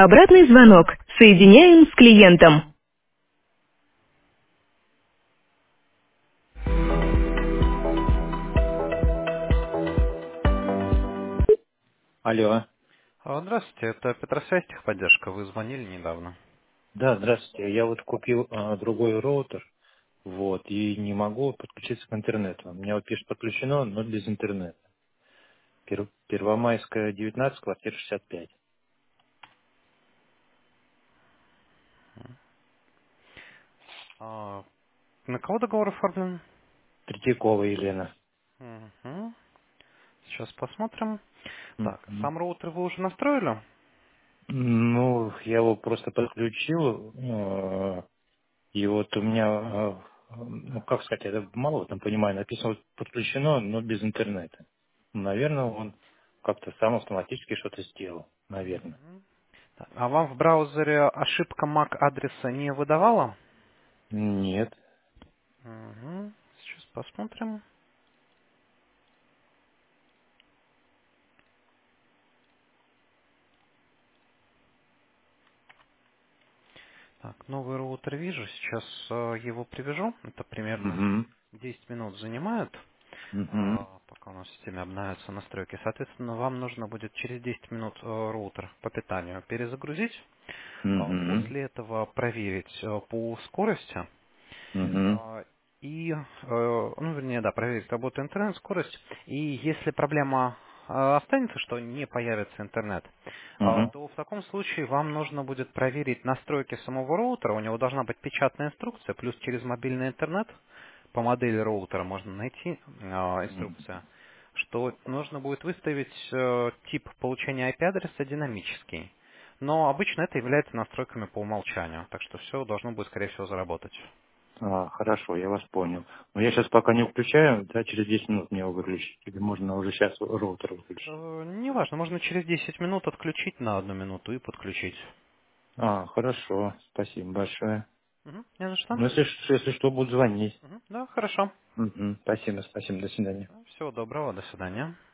Обратный звонок. Соединяем с клиентом. Алло. Здравствуйте, это Петросвязь техподдержка. Вы звонили недавно. Да, здравствуйте. Я вот купил другой роутер, вот, и не могу подключиться к интернету. У меня вот пишет подключено, но без интернета. Первомайская, 19, квартира 65. А, на кого договор оформлен? Третьякова Елена. Мгм. Сейчас посмотрим. Так, Мгм. сам роутер вы уже настроили? Ну, я его просто подключил, и вот у меня, ну, как сказать, это мало там понимаю, написано вот подключено, но без интернета. Наверное, он как-то сам автоматически что-то сделал, наверное. Так, а вам в браузере ошибка MAC адреса не выдавала? Нет. Мгм. Сейчас посмотрим. Так, новый роутер вижу. Сейчас его привяжу. Это примерно Угу. 10 минут занимает. Угу. Пока у нас в системе обновятся настройки. Соответственно, вам нужно будет через 10 минут роутер по питанию перезагрузить. Угу. После этого проверить по скорости. Угу. Ну, вернее, да, проверить работу интернет-скорость. И если проблема останется, что не появится интернет, Угу. то в таком случае вам нужно будет проверить настройки самого роутера. У него должна быть печатная инструкция, плюс через мобильный интернет по модели роутера можно найти инструкция, что нужно будет выставить тип получения IP-адреса динамический. Но обычно это является настройками по умолчанию, так что все должно будет, скорее всего, заработать. Хорошо, я вас понял. Но я сейчас пока не включаю, да, через 10 минут мне его выключить. Или можно уже сейчас роутер выключить. Неважно, можно через 10 минут отключить на 1 минуту и подключить. Хорошо, спасибо большое. Мгм, не за что. Ну, если что, буду звонить. Мгм, да, хорошо. Спасибо, спасибо, до свидания. Всего доброго, до свидания.